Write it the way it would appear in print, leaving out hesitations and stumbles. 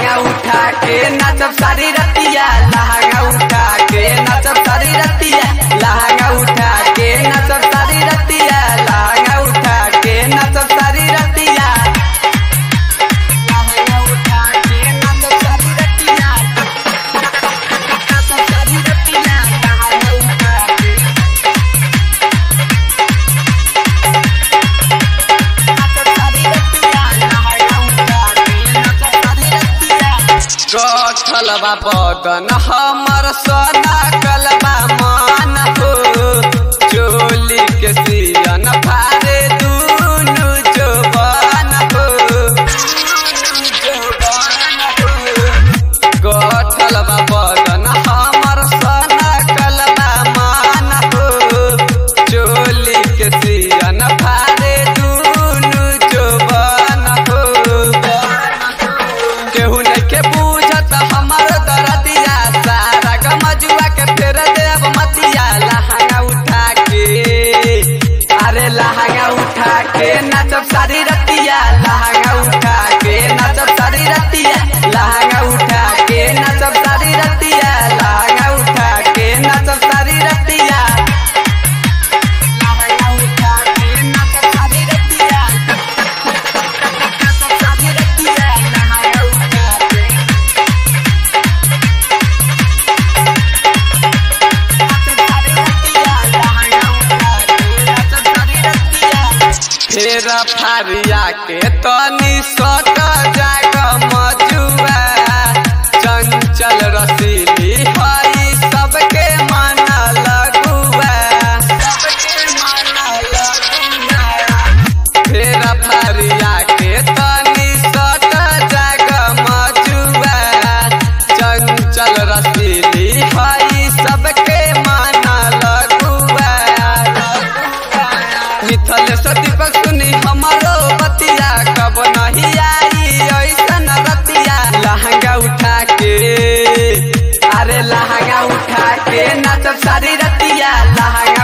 लहंगा उठा के नाचब सारी रतिया, लहंगा उठा के नाचब सारी रतिया, लहंगा उठा के नाचब सारी रतिया, लहंगा उठा के नाचब सारी रतिया, लहंगा उठा के नाचब सारी रतिया, नाचब सारी रतिया, लहंगा उठा के नाचब सारी रतिया, लहंगा उठा के नाचब सारी रतिया। गठलबा बदन हमर सोना कलबा मान हो, चोली के सियन फारे दुनु जवान हो, गठलबा बदन हमर सोना कलबा मान हो, चोली के सियन फारे दुनु जवान हो। केहू नइखे बुझत हमर दरदिया, सारा गमजुआ के फेर देब मतिया, लहंगा उठा के अरे लहंगा उठा के नाचब सारी रतिया, लहंगा उठा के नाचब सारी रतिया, लहंगा उठा के नाचब सारी रतिया, लहंगा उठा के नाचब सारी रतिया, लहंगा उठा के नाचब सारी रतिया, नाचब सारी रतिया, लहंगा उठा के नाचब सारी रतिया, लहंगा उठा के नाचब सारी रतिया। फेर फारिया के तनी सट जाग मजुआ, चंचल रसीली हई सबके मन लगुआ, सबके मन लगुआ। फेर फारिया के तनी सट जाग मजुआ, चंचल रसीली हई सबके मन लगुआ। मिथल से दीपक सुनी हमारो बतिया, कब नहीं आई ऐसन रतिया, लहंगा उठा के अरे लहंगा उठा के नाचब सारी रतिया, लहंगा